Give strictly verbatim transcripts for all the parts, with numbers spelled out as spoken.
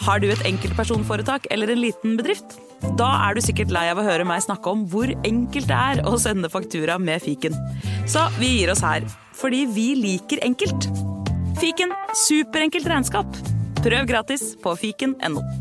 Har du et enkeltpersonforetak eller en liten bedrift? Da er du sikkert lei av å høre meg snakke om hvor enkelt det er å sende faktura med fiken. Så vi gir oss her, fordi vi liker enkelt. Fiken, superenkelt regnskap. Prøv gratis på fiken punktum no.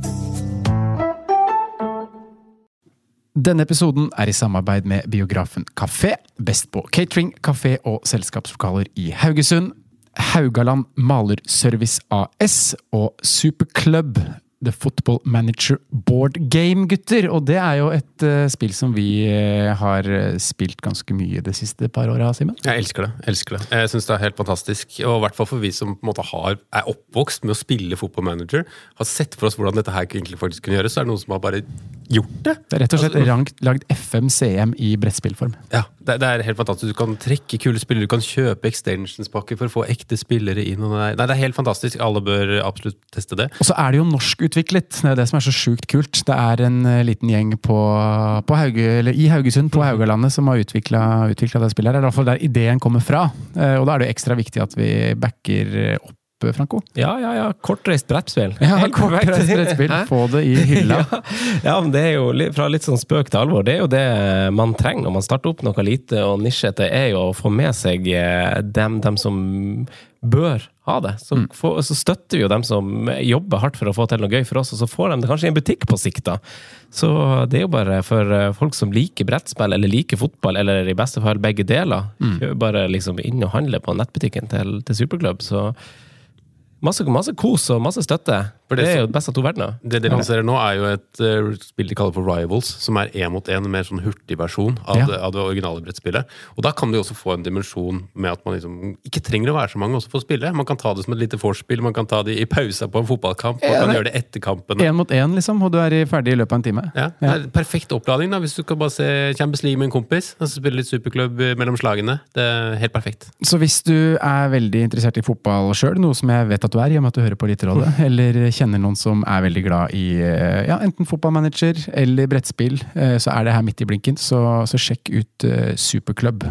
Denne episoden er i samarbeid med Biografen Café, best på catering, kafé og selskapslokaler i Haugesund, Haugaland Malerservice A S og Superclub, The Football Manager Board Game, gutter. Og det er jo et uh, spill som vi uh, har spilt ganske mye det siste par årene, Simen. Jeg elsker det, elsker det. Jeg synes det er helt fantastisk. Og i hvert fall for vi som på en måte har, er oppvokst med å spille Football Manager, har sett for oss hvordan dette her egentlig faktisk kunne gjøres, så er det noen som har bare gjort det. Det er rett og slett altså, rangt, lagd F M C M i brettspillform. Ja, det, det er helt fantastisk. Du kan trekke kule spillere, du kan kjøpe extensionspakker for å få ekte spillere inn. Og nei, det er helt fantastisk. Alle bør absolutt teste det. Og så er det jo norsk utviklet. Det er det som er så sjukt kult. Det er en liten gjeng på, på Hauge, eller i Haugesund, på Haugalandet, som har utviklet, utviklet det spillet her. Det er i hvert fall der ideen kommer fra. Og da er det jo ekstra viktig at vi backer opp, Franco. Ja, ja, ja. Kortreist brettspill. Ja, kortreist brettspill. Få det i hylla. ja, ja, men det er jo fra litt sånn spøk til alvor. Det er jo det man trenger når man starter opp noe lite og nisjete, er jo å få med seg dem, dem som bør ha det. Så, mm. for, så støtter vi jo dem som jobber hardt for å få til noe gøy for oss, og så får de det kanskje i en butikk på sikt da. Så det er jo bare for folk som liker brettspill, eller liker fotball, eller i beste fall begge deler. Mm. Bare liksom inn og handle på nettbutikken til, til Superclub, så Masse, masse kos og masse støtte. For det, det er jo det beste av to verdener. Det de lanserer nå er jo et uh, spill de kaller for Rivals, som er en mot en, med en sånn hurtig versjon av, ja. det, av det originale brettspillet. Og da kan du også få en dimensjon med at man liksom ikke trenger å være så mange også for å spille. Man kan ta det som et lite forspill, man kan ta det i pausa på en fotballkamp, man kan gjøre det etter kampen. En mot en, liksom, og du er ferdig i løpet av en time. Ja, det er perfekt opplading da, hvis du kan bare se Champions League med en kompis, og så spille litt Superclub mellom slagene. Det er helt perfekt. Så hvis du er veldig interessert i fotball selv, noe som jeg vet at du er, i og med at du hører på Eliterådet, eller kjenner noen som er veldig glad i ja, enten fotballmanager eller brettspill, så er det her midt i blinken, så, så sjekk ut uh, Superclub.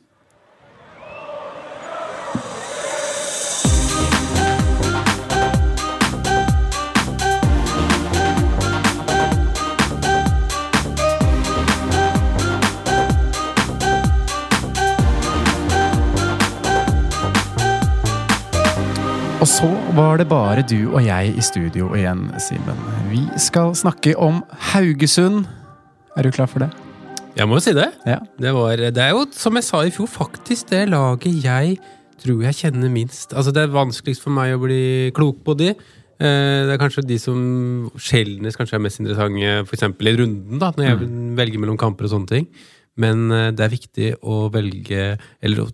Og så var det bare du og jeg i studio igjen, Simen. Vi skal snakke om Haugesund. Er du klar for det? Jeg må jo si det. Ja. Det, var, det er jo, som jeg sa i fjor, faktisk det laget jeg tror jeg kjenner minst. Altså, det er vanskeligst for meg å bli klok på de. Det er kanskje de som sjeldnest kanskje er mest interessante, for eksempel i runden, da, når jeg mm. velger mellom kamper og sånne ting. Men det er viktig å velge, eller å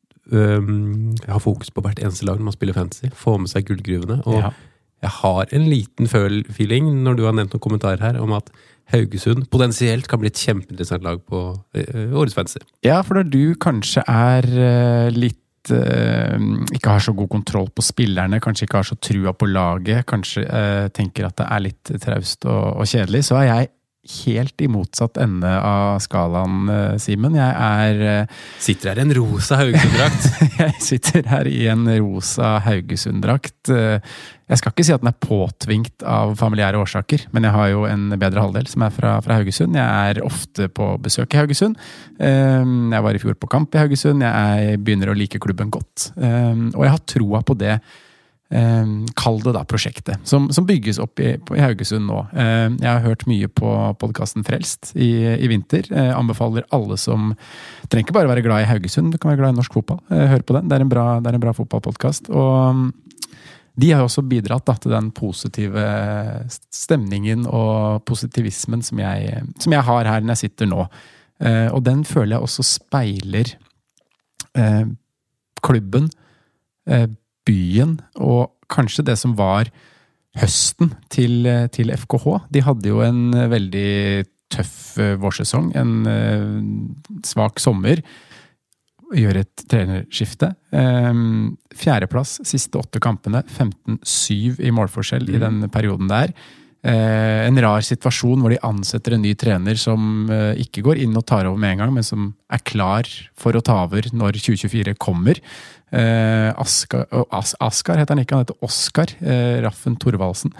Um, jeg har fokus på hvert eneste lag når man spiller fantasy, få med seg gullgruvene, og ja. jeg har en liten feeling når du har nevnt noen kommentarer her om at Haugesund potensielt kan bli et kjempeinteressant lag på uh, årets fantasy. Ja, for da du kanskje er uh, litt uh, ikke har så god kontroll på spillerne, kanskje ikke har så trua på laget, kanskje uh, tenker at det er litt traust og, og kjedelig, så er jeg helt i motsatt ende av skalaen, Simen. Jeg er... Sitter her i en rosa Haugesund-drakt. Jeg sitter her i en rosa Haugesund-drakt. Jeg skal ikke si at den er påtvingt av familiære årsaker, men jeg har jo en bedre halvdel som er fra, fra Haugesund. Jeg er ofte på besøk i Haugesund. Jeg var i fjor på kamp i Haugesund. Jeg begynner å like klubben godt. Og jeg har troa på det Um, kall det da prosjektet, som, som bygges opp i, på, i Haugesund nå. Um, jeg har hørt mye på podcasten Frelst i, i vinter. Uh, anbefaler alle som trenger ikke bare være glad i Haugesund, du kan være glad i norsk fotball. Uh, hør på den, det er en bra, det er en bra fotballpodcast. Og um, de har jo også bidratt da, til den positive stemningen og positivismen som jeg, som jeg har her når jeg sitter nå. Uh, og den føler jeg også speiler uh, klubben, uh, byen, og kanskje det som var høsten til, til F K H. De hadde jo en veldig tøff vårsesong, en uh, svak sommer, gjør et trenerskifte. Um, fjerdeplass, siste åtte kampene, femten syv i målforskjell mm. i den perioden der. Uh, en rar situasjon hvor de ansetter en ny trener som uh, ikke går inn og tar over med en gang, men som er klar for å ta over når tjue tjuefire kommer. Uh, Askar, As, Askar heter han ikke, han heter Oskar uh, Raffen Thorvaldsen.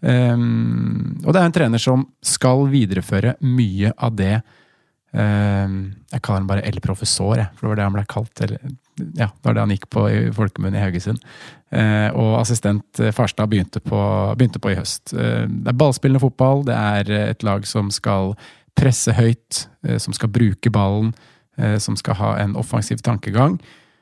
Um, og det er en trener som skal videreføre mye av det um, jeg kaller han bare El Professor, jeg, for det var det han ble kalt, eller, ja, det var det han gikk på i Folkemunne i Haugesund. Uh, og assistent Farstad begynte på, begynte på i høst. Uh, det er ballspillende fotball, det er et lag som skal presse høyt, uh, som skal bruke ballen, uh, som skal ha en offensiv tankegang.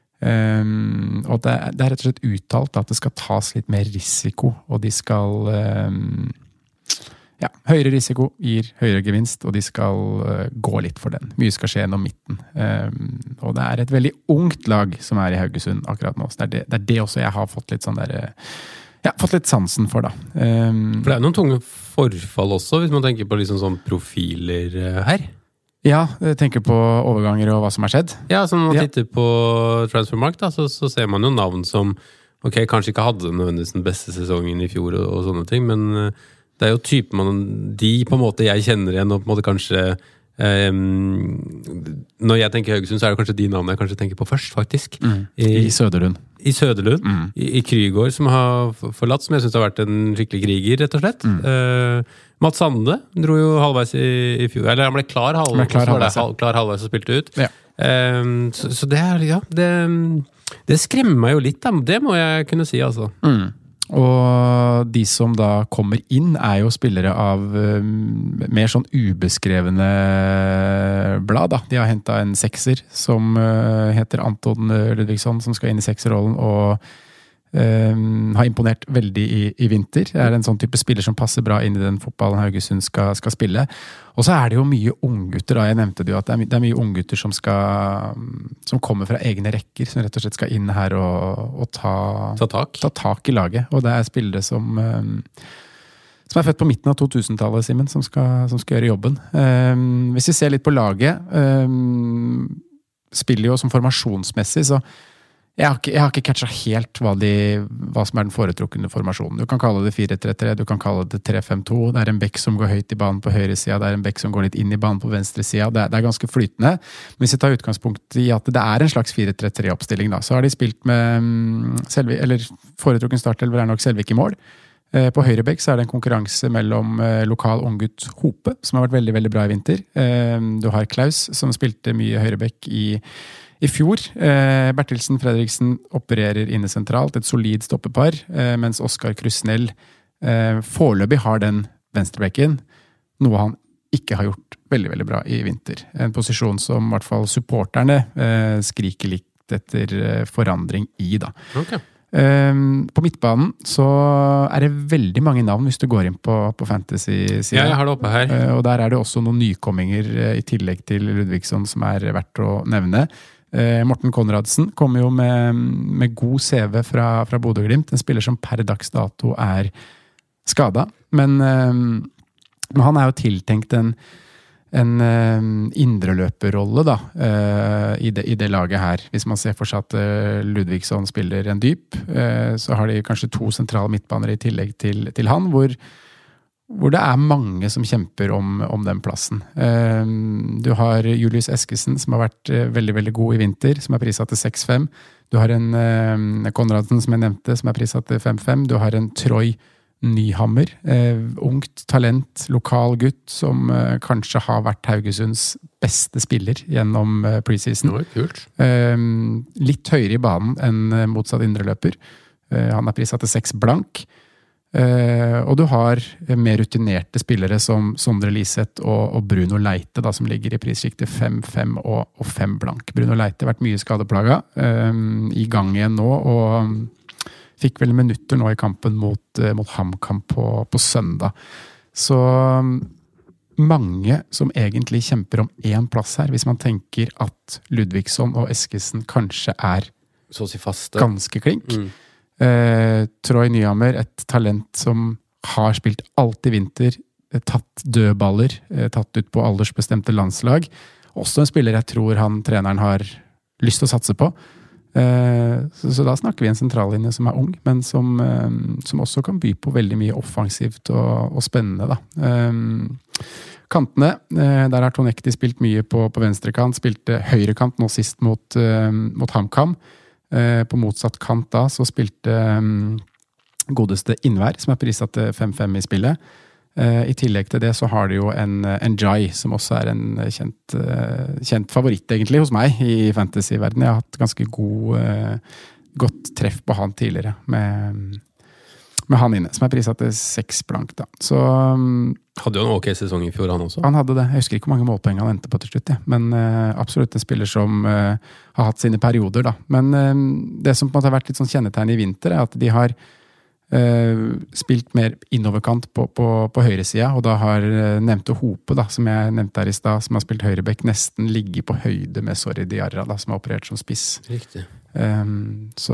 Um, og det, det er rett og slett uttalt at det skal tas litt mer risiko, og de skal um, ja, høyere risiko gir høyere gevinst, og de skal uh, gå litt for den. Mye skal skje gjennom midten. Um, og det er et veldig ungt lag som er i Haugesund akkurat nå. Så det er det, det, er det også jeg har fått litt sånn der, ja, fått litt sansen for da. Um, for det er noen tunge forfall også, hvis man tenker på liksom sånn profiler her. Ja, jeg tenker på overganger og hva som har skjedd. Ja, så når man ja. titter på Transfermarkt, da, så, så ser man jo navn som ok, kanskje ikke hadde nødvendigvis den beste sesongen i fjor og, og sånne ting, men det er jo typen man, de på en måte jeg kjenner igjen, og på en måte kanskje um, når jeg tenker Haugesund, så er det kanskje de navnene jeg kanskje tenker på først, faktisk. Mm. I, I Søderlund. I Søderlund, mm. i, i Krygård, som har forlatt, som jeg synes har vært en skikkelig kriger, rett og slett. Mm. Uh, Mats Sande dro jo halvveis i, i fjor, eller han ble klar halvveis, ble klar halvveis, ja. klar halvveis og spilte ut. Ja. Um, så, så det er, ja, det, det skremmer meg jo litt, da. Det må jeg kunne si, altså. Mm. Og de som da kommer inn er jo spillere av um, mer sånn ubeskrevne blad, da. De har hentet en sekser som uh, heter Anton Ludvigsson, som skal inn i sekserrollen, og Um, har imponert veldig i, i vinter. Det er en sånn type spiller som passer bra inn i den fotballen Haugesund skal, skal spille. Og så er det jo mye unggutter, da. Jeg nevnte det jo at det er, det er mye unggutter som skal som kommer fra egne rekker, som rett og slett skal inn her og, og ta, ta, tak. ta tak i laget. Og det er spillere som um, som er født på midten av to-tusentallet, Simen, som skal, som skal gjøre jobben. Um, hvis vi ser litt på laget, um, spiller jo som formasjonsmessig, så Jeg har ikke, jeg har ikke catchet helt hva, de, hva som er den foretrukne formasjonen. Du kan kalle det fire tre tre, du kan kalle det tre fem to. Det er en bekk som går høyt i banen på høyre sida, det er en bekk som går litt inn i banen på venstre sida. Det, det er ganske flytende. Men hvis jeg tar utgangspunkt i at det er en slags fire tre tre-oppstilling, da, så har de spilt med Selvi, eller foretrukken startelver er nok Selvik i mål. På høyre bekk så er det en konkurranse mellom lokal unggutt Hope, som har vært veldig, veldig bra i vinter. Du har Klaus, som spilte mye høyre bekk i I fjor. Eh, Bertilsen Fredriksen opererer inne sentralt, et solid stoppepar, eh, mens Oskar Krusnell eh, foreløpig har den venstrebekken, noe han ikke har gjort veldig, veldig bra i vinter. En posisjon som i hvert fall supporterne eh, skriker litt etter eh, forandring i, da. Okay. Eh, på midtbanen så er det veldig mange navn hvis du går inn på, på fantasy-siden. Ja, jeg har det oppe her. Eh, og der er det også noen nykomminger eh, i tillegg til Ludvigsson som er verdt å nevne. Eh, Morten Konradsen kommer jo med, med god C V fra, fra Bodø-Glimt. En spiller som per dags dato er skadet. Men, eh, men han er jo tiltenkt en, en eh, indreløperrolle da, eh, i, det, i det laget her. Hvis man ser for seg at eh, Ludvigsson spiller en dyp, eh, så har de kanskje to sentrale midtbaner i tillegg til, til han, hvor hvor det er mange som kjemper om, om den plassen. Du har Julius Eskesen, som har vært veldig, veldig god i vinter, som er prissatt til seks fem. Du har en Konradsen, som jeg nevnte, som er prissatt til fem fem. Du har en Troy Nyhammer, ungt talent, lokal gutt, som kanskje har vært Haugesunds beste spiller gjennom preseason. Det var kult. Litt høyere i banen enn motsatt indreløper. Han er prissatt til seks blank. Uh, og du har mer rutinerte spillere som Sondre Liseth og, og Bruno Leite, da, som ligger i prissjiktet fem fem og, og fem blank. Bruno Leite har vært mye skadeplaga, um, i gang igjen nå, og um, fikk vel minutter nå i kampen mot, uh, mot HamKam på, på søndag. Så um, mange som egentlig kjemper om én plass her, hvis man tenker at Ludvigsson og Eskesen kanskje er så å si faste. Ganske klink. Mm. Eh, Troy Nyhammer, et talent som har spilt alt i vinter, eh, tatt dødballer, eh, tatt ut på aldersbestemte landslag. Også en spiller jeg tror han, treneren har lyst til å satse på. Eh, så, så da snakker vi en sentrallinje som er ung, men som, eh, som også kan by på veldig mye offensivt og, og spennende, da. Eh, kantene, eh, der har Tonekti spilt mye på, på venstrekant, spilte høyrekant nå sist mot, eh, mot HamKam. På motsatt kant da, så spilte um, godeste Innvær, som er prissatt til fem fem i spillet. Uh, I tillegg til det så har de jo en, en Jai, som også er en kjent, uh, kjent favoritt egentlig hos meg i fantasy-verdenen. Jeg har hatt ganske god, uh, godt treff på han tidligere med, med han inne, som er prissatt til seks blank da. Så, um, hadde jo en ok sesong i fjor han også. Han hadde det. Jeg husker ikke hvor mange målpoeng han endte på til slutt, ja. Men uh, absolutt en spiller som uh, har hatt sine perioder da. Men uh, det som på en måte har vært litt sånn kjennetegn i vinter er at de har Uh, spilt mer innoverkant på, på, på høyre sida, og da har uh, nevnte Hope, da, som jeg nevnte her i stad, som har spilt høyrebekk, nesten ligget på høyde med Sorry Diarra, da, som har operert som spiss. Riktig. Um, så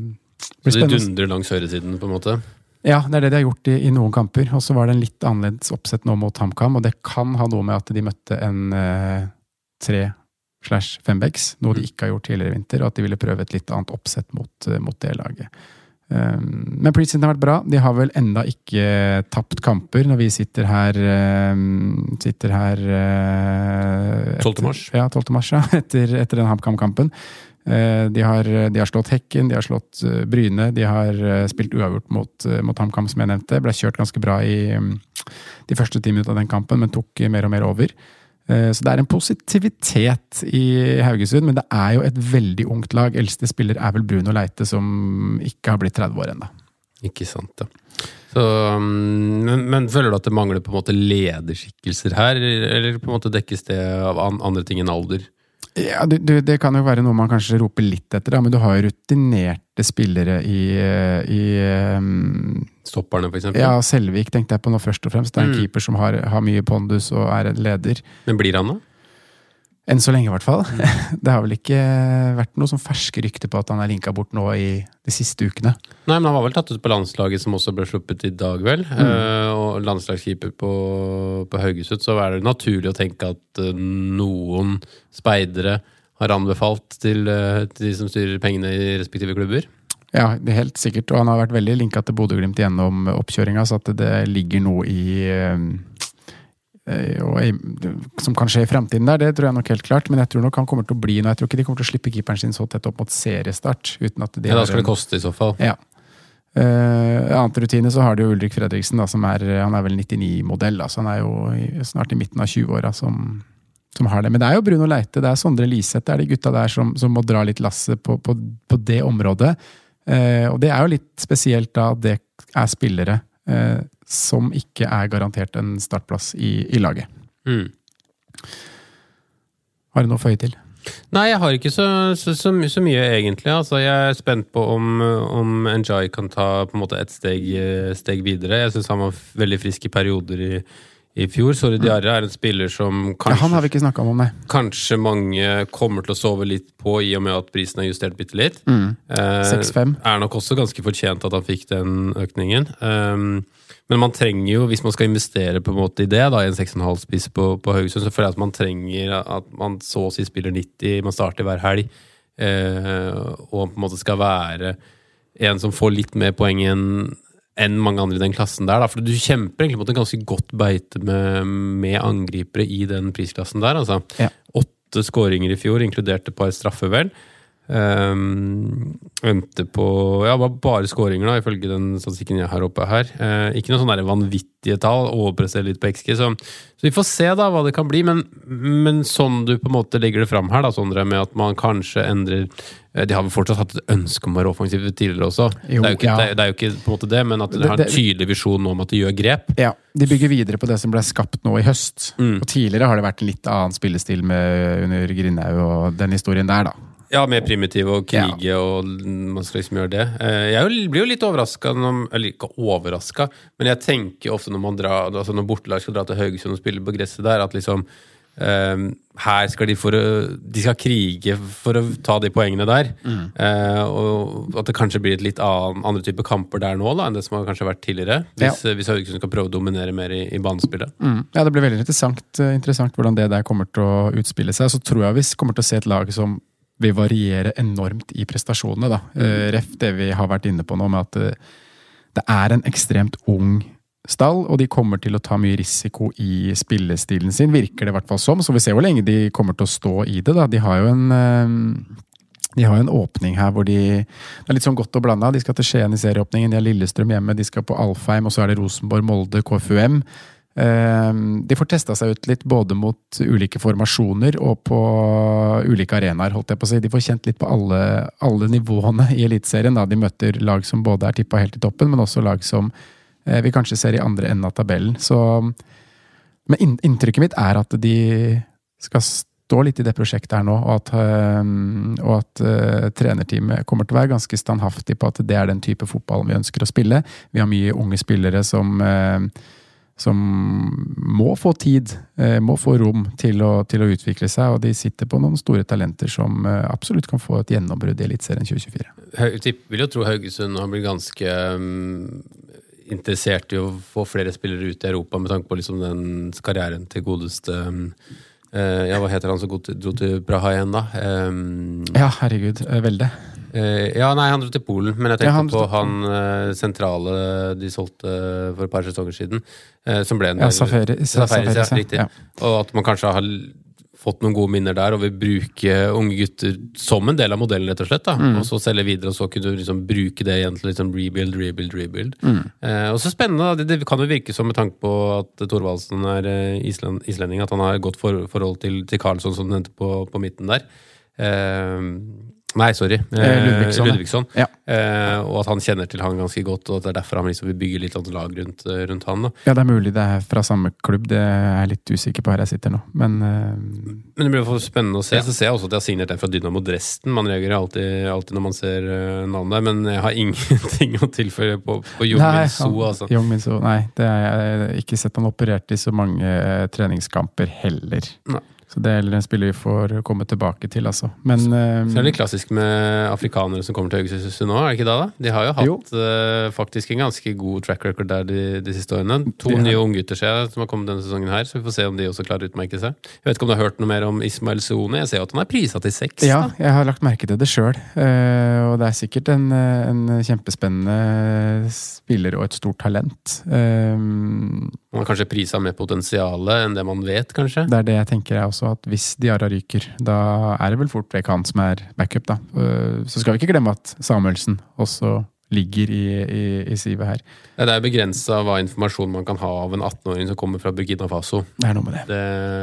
Så de dundrer langs høyresiden, på en måte? Ja, det er det de har gjort i, i noen kamper, og så var det en litt annerledes oppsett nå mot HamKam, og det kan ha noe med at de møtte en uh, tre slash fembacks, noe de ikke har gjort tidligere i vinter, og at de ville prøve et litt annet oppsett mot, uh, mot det laget. Men preseason har vært bra. De har vel enda ikke tapt kamper når vi sitter her sitter her etter, tolvte mars. Ja, tolvte mars, ja, etter, etter den HamKam-kampen. De har, de har slått Hekken, de har slått Bryne, de har spilt uavgjort mot, mot HamKam, som jeg nevnte. Ble kjørt ganske bra i de første ti minutter av den kampen, men tok mer og mer over. Så det er en positivitet i Haugesund, men det er jo et veldig ungt lag. Eldste spiller er vel Bruno Leite, som ikke har blitt tretti år enda. Ikke sant, da. Så, men, men føler du at det mangler på en måte lederskikkelser her, eller på en måte dekkes det av andre ting enn alder? Ja, du, du, det kan jo være noe man kanskje roper litt etter, da, men du har jo rutinerte spillere i, i um, Stopperne, for eksempel? Ja, Selvik tenkte jeg på nå først og fremst. Det er en mm. keeper som har, har mye pondus og er en leder. Men blir han da? Enn så lenge i hvert fall. Mm. Det har vel ikke vært noe sånn ferske rykte på at han er linket bort nå i de siste ukene. Nei, men han var vel tatt ut på landslaget som også ble sluppet i dag, vel? Mm. Uh, og landslagskeeper på, på Haugesund, så er det naturlig å tenke at uh, noen speidere har anbefalt til, uh, til de som styrer pengene i respektive klubber. Ja, det er helt sikkert. Og han har vært veldig linket til Bodø-Glimt gjennom oppkjøringa, så at det ligger noe i... Uh, Og, som kan skje i fremtiden der, det tror jeg nok helt klart, men jeg tror nok han kommer til å bli, og jeg tror ikke de kommer til å slippe keeperen sin så tett opp mot seriestart, uten at de ja, da skal det koste i så fall. Ja. Uh, annet rutine så har det jo Ulrik Fredriksen da, som er, han er vel nittini-modell, da, så han er jo i, snart i midten av tjue-åra som, som har det, men det er jo Bruno Leite, det er Sondre Liseth, det er de gutta der som, som må dra litt lasse på, på, på det området, uh, og det er jo litt spesielt da, det er spillere uh, som ikke er garantert en startplass i, i laget. Mm. Har du noe å føye til? Nei, jeg har ikke så, så, så, så mye egentlig. Altså, jeg er spent på om, om Njai kan ta på en måte et steg, steg videre. Jeg synes han var veldig frisk i perioder i, i fjor. Sorry Diarra er en spiller som kanskje, ja, han har vi ikke snakket om, nei. Kanskje mange kommer til å sove litt på i og med at prisen er justert bitte litt. Mm. seks fem. Eh, er nok også ganske fortjent at han fikk den økningen. Um, Men man trenger jo, hvis man skal investere på en måte i det, da, i en seks komma fem spiss på, på Haugesund, så føler jeg at man trenger at man så å si spiller nitti, man starter hver helg, eh, og på en måte skal være en som får litt mer poeng enn, enn mange andre i den klassen der, da. For du kjemper egentlig mot en ganske godt beite med, med angripere i den prisklassen der, altså. Ja. Åtte skåringer i fjor, inkludert et par straffer vel. Um, endte på ja, bare skåringer da, ifølge den statistikken jeg har oppe her. Uh, ikke noe sånn der vanvittige tall, overpresterer litt på X G, så, så vi får se da hva det kan bli, men, men sånn du på en måte legger det fram her da, Sondre, med at man kanskje endrer uh, de har vel fortsatt hatt et ønske om å være offensivt tidligere også. Jo, det, er jo ikke, ja. det, er, det er jo ikke på en måte det, men at de har en tydelig visjon om at de gjør grep. Ja, de bygger videre på det som ble skapt nå i høst. Mm. Og tidligere har det vært en litt annen spillestil med under Grindhaug og den historien der da. Ja, mer primitiv og krige, ja. Og man skal liksom gjøre det. Jeg blir jo litt overrasket, eller ikke overrasket, men jeg tenker ofte når man drar, altså når bortelag skal dra til Haugesund og spille på gresset der, at liksom, um, her skal de for å, de skal krige for å ta de poengene der, mm. uh, og at det kanskje blir et litt annen, andre type kamper der nå, da, enn det som har kanskje vært tidligere, hvis, ja. hvis Haugesund skal prøve å dominere mer i, i banespillet. Mm. Ja, det blir veldig interessant, interessant hvordan det der kommer til å utspille seg, så tror jeg vi kommer til å se et lag som vil variere enormt i prestasjonene da. Mm. Ref det vi har vært inne på nå med at det er en ekstremt ung stall, og de kommer til å ta mye risiko i spillestilen sin, virker det i hvert fall som, så vi ser hvor lenge de kommer til å stå i det da. De har jo en De har jo en åpning her hvor de det er litt sånn godt og blandet. De skal til Skien i serieåpningen, de har Lillestrøm hjemme, de skal på Alfheim, og så er det Rosenborg, Molde, K F U M. De får testet seg ut litt både mot ulike formasjoner og på ulike arenaer, holdt jeg på å si. De får kjent litt på alle, alle nivåene i Eliteserien. Da. De møter lag som både er tippet helt i toppen, men også lag som eh, vi kanskje ser i andre enden av tabellen. Så, men inntrykket mitt er at de skal stå litt i det prosjektet her nå, og at, øh, og at øh, trenerteamet kommer til å være ganske standhaftig på at det er den type fotball vi ønsker å spille. Vi har mye unge spillere som øh, som må få tid, må få rom til å, til å utvikle seg, og de sitter på noen store talenter som absolutt kan få et gjennombrudd i Elitserien tjue tjuefire. Jeg vil jo tro Haugesund har blitt ganske um, interessert i å få flere spillere ut i Europa, med tanke på liksom den karrieren til godeste um, uh, ja, hva heter han som dro til Praha igjen da? Um, ja, herregud, Velde. Uh, ja, nei, han dro til Polen, men jeg tenkte ja, han på han uh, sentrale de solgte for et par sesonger siden, uh, som ble en ja, Safari, Safaris, ja, riktig. Ja. Og at man kanskje har fått noen gode minner der, og vil bruke unge gutter som en del av modellen, rett og slett, da. Mm. Og så selge videre, og så kunne du liksom bruke det igjen til liksom rebuild, rebuild, rebuild. Mm. Uh, og så spennende, det, det kan jo virke som med tanke på at Thorvaldsen er uh, Island, islending, at han har godt for, forhold til, til Karlsson, som du nevnte på, på midten der. Uh, Nei, sorry. Eh, Ludvigsson. Ludvigsson. Ja. Eh, og at han kjenner til han ganske godt, og at det er derfor han liksom vil bygge litt lag rundt, rundt han. Da. Ja, det er mulig det er fra samme klubb. Det er jeg litt usikker på her jeg sitter nå. Men, eh, Men det blir for spennende å se. Ja. Så ser jeg også at jeg har signert en fra Dynamo Dresden. Man reagerer alltid, alltid når man ser uh, navnet der, men jeg har ingenting å tilføre på, på Jong Min So. Altså. Jong Min So, nei. Det har jeg ikke sett han operert i så mange treningskamper heller. Nei. Så det er en spiller vi får komme tilbake til, altså. Men, så, um, så er det litt klassisk med afrikanere som kommer til Haugesund nå, er det ikke da da? De har jo hatt uh, faktisk en ganske god track record der de, de siste årene. To nye unggutter som har kommet denne sesongen her, så vi får se om de også klarer å utmerke seg. Jeg vet ikke om du har hørt noe mer om Ismail Sone. Jeg ser jo at han er priset til seks. Ja, da. Jeg har lagt merke til det selv. Uh, og det er sikkert en, en kjempespennende spiller og et stort talent. Um, man har kanskje priset med potensialet enn det man vet, kanskje? Det er det jeg tenker jeg også. At hvis Diarra ryker, da er det vel fort vekk han som er backup da. Så skal vi ikke glemme at Samuelsen også ligger i, i, i sivet her. Det er begrenset hva informasjon man kan ha av en attenåring som kommer fra Burkina Faso. Det er noe med det.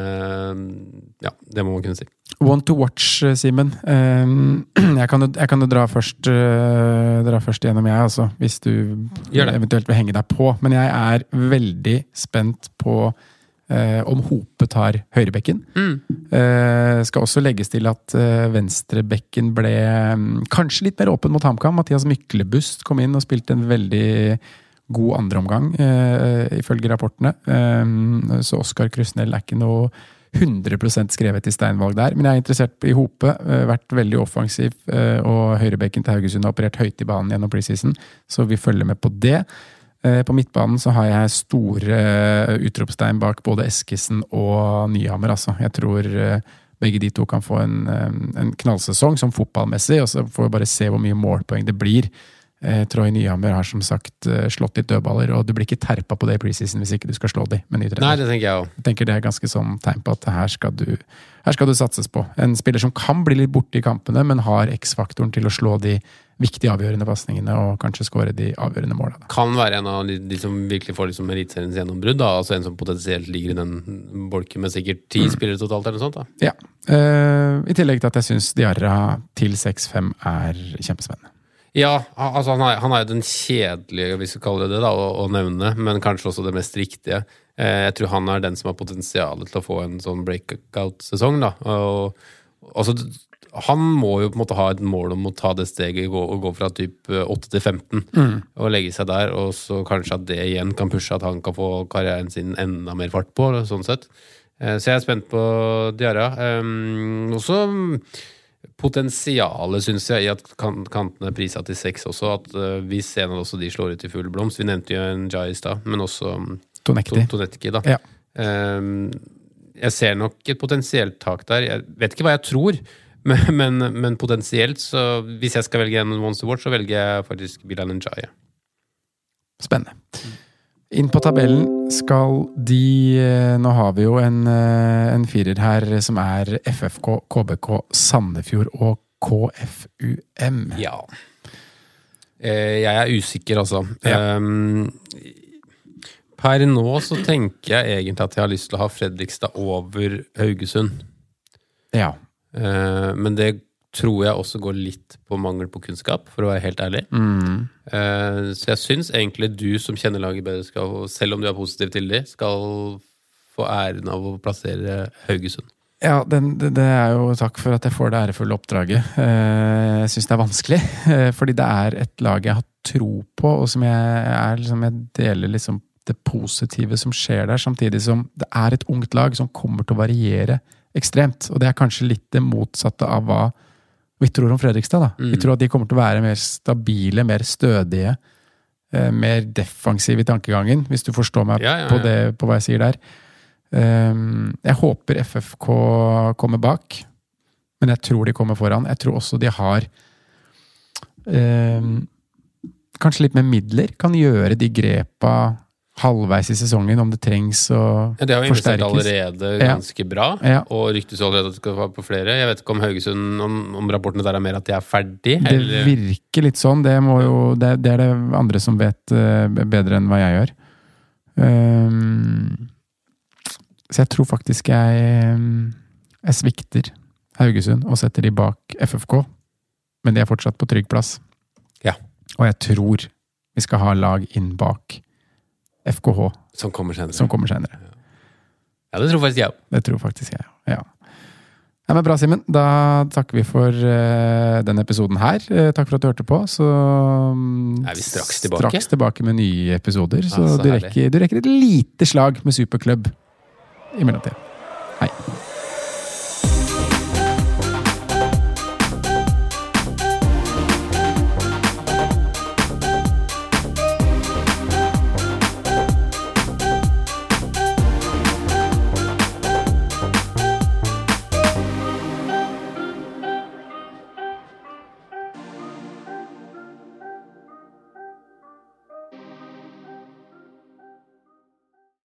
det ja, det må man kunne si. Want to watch, Simen. Jeg kan jo, jeg kan jo dra, først, dra først gjennom jeg, altså, hvis du eventuelt vil henge deg på. Men jeg er veldig spent på Eh, om Hope tar høyrebekken. Mm. Eh, skal også legges til at eh, venstrebekken ble um, kanskje litt mer åpen mot HamKam. Mathias Myklebust kom inn og spilte en veldig god andre omgang, eh, ifølge rapportene. Eh, så Oskar Krusnell er ikke noe hundre prosent skrevet i steinvalg der, men jeg er interessert i Hope, eh, vært veldig offensiv, eh, og høyrebekken til Haugesund har operert høyt i banen gjennom preseason, så vi følger med på det. På midtbanen så har jeg store utropstegn bak både Eskesen og Nyhammer. Altså. Jeg tror begge de to kan få en, en knallsesong som fotballmessig, og så får vi bare se hvor mye målpoeng det blir. Troy Nyhammer har som sagt slått litt dødballer, og du blir ikke terpa på det i preseason hvis ikke du skal slå de med ny trener. Nei, det tenker jeg også. Jeg tenker det er ganske sånn tegn på at her skal du, her skal du satses på. En spiller som kan bli litt borte i kampene, men har X-faktoren til å slå de viktige avgjørende passningene og kanskje skåre de avgjørende målene. Kan være en av de, de som virkelig får liksom elitseriens gjennombrudd, da, altså en som potensielt ligger i den bolken med sikkert ti mm. spillere totalt eller noe sånt. Da. Ja, uh, i tillegg til at jeg synes Diarra til seks fem er kjempespennende. Ja, altså han er, han er den kjedelige, hvis vi kaller det det da, å, å nevne, men kanskje også det mest riktige. Uh, jeg tror han er den som har potensialet til å få en sånn breakout-sesong da, og altså han må jo på en måte ha et mål om å ta det steget og gå, og gå fra typ åtte til femten mm. og legge seg der, og så kanskje at det igjen kan pushe at han kan få karrieren sin enda mer fart på, sånn sett. Så jeg er spent på Diarra. Um, også potensialet, synes jeg, i at kantene er priset til seks også, at uh, vi ser at også de slår ut i full blomst. Vi nevnte jo en Jais da, men også Tonekti. Tonekti da. Ja. Um, jeg ser nok et potensielt tak der. Jeg vet ikke hva jeg tror, Men, men, men potensielt, så hvis jeg skal velge en Once to Watch, så velger jeg faktisk Bilal Ndiaye. Spennende. Inn på tabellen skal de, nå har vi jo en, en firer her som er F F K, K B K, Sandefjord og K F U M. Ja. Eh, jeg er usikker, altså. Ja. Um, per nå så tenker jeg egentlig at jeg har lyst til å ha Fredrikstad over Haugesund. Ja. Eh, men det tror jeg også går litt på mangel på kunnskap, for å være helt ærlig. Mm. Eh, så jeg synes egentlig du som kjenner laget bedre, skal, selv om du er positiv til det, skal få æren av å plassere Haugesund. Ja, den, det, det er jo takk for at jeg får det ærefulle oppdraget. Eh, jeg synes det er vanskelig, eh, fordi det er et lag jeg har tro på, og som jeg, er, liksom, jeg deler liksom det positive som skjer der, samtidig som det er et ungt lag som kommer til å variere ekstremt. Og det er kanskje litt det motsatte av hva vi tror om Fredrikstad. Da. Mm. Vi tror at de kommer til å være mer stabile, mer stødige, eh, mer defensive i tankegangen, hvis du forstår meg ja, ja, ja. På, det, på hva jeg sier der. Um, jeg håper F F K kommer bak, men jeg tror de kommer foran. Jeg tror også de har um, kanskje litt mer midler, kan gjøre de grepa halvveis i sesongen om det trengs å forsterkes. Ja, det har jo investert allerede ganske ja. Bra, ja. Og ryktes allerede at det skal være på flere. Jeg vet ikke om Haugesund, om, om rapportene der er mer at de er ferdig? Det eller? Virker litt sånn. Det, må jo, det, det er det andre som vet uh, bedre enn hva jeg gjør. Um, Så jeg tror faktisk jeg, jeg svikter Haugesund og setter de bak F F K. Men de er fortsatt på trygg plass. Ja. Og jeg tror vi skal ha lag inn bak F K H. Som kommer senere. Som kommer senere. Ja, det tror faktisk jeg. Det tror faktisk jeg, ja. Ja, men bra, Simen. Da takker vi for uh, denne episoden her. Uh, takk for at du hørte på. Så um, er vi straks tilbake? Straks tilbake med nye episoder. Så, ja, så du, rekker, du rekker et lite slag med Superklubb i mellomtiden. Hei.